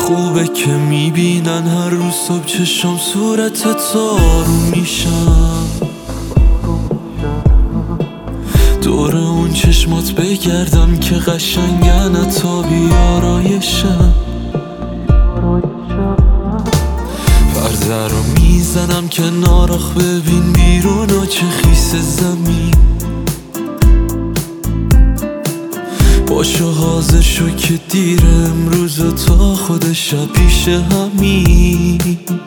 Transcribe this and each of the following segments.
خوبه که میبینن هر روز صبح چشم صورتت آروم میشم، دور اون چشمات بگردم که قشنگن تا بیارایشم. پرده رو میزنم که ناراخ ببین بیرون و چه خیس زمین. باشو حاضر شو که دیر امروز تا خود شب پیش همین.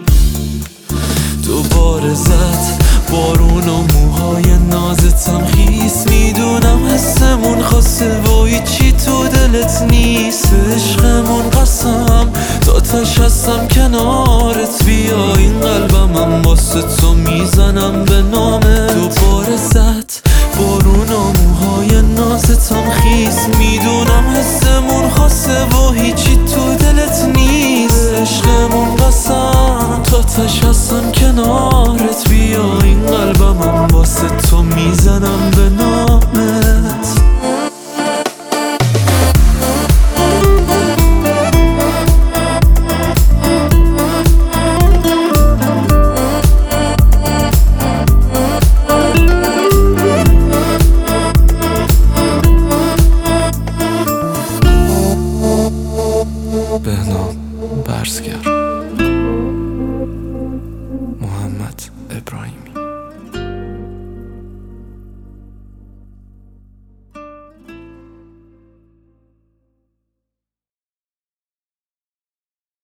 دوباره زد بارون و موهای نازتم خیس، میدونم حسمون خاصه و هیچی تو دلت نیست. عشقمون قسم تا تش هستم کنارت، بیا این قلبم واسه تو میزنم به نامه. دوباره زد بارون و موهای نازتم خیس، میدونم حسمون خاصه و هیچی تو دلت نیست. عشقمون قسم تا تش هستم کنارت، بیا این قلبم واسه تو میزنم به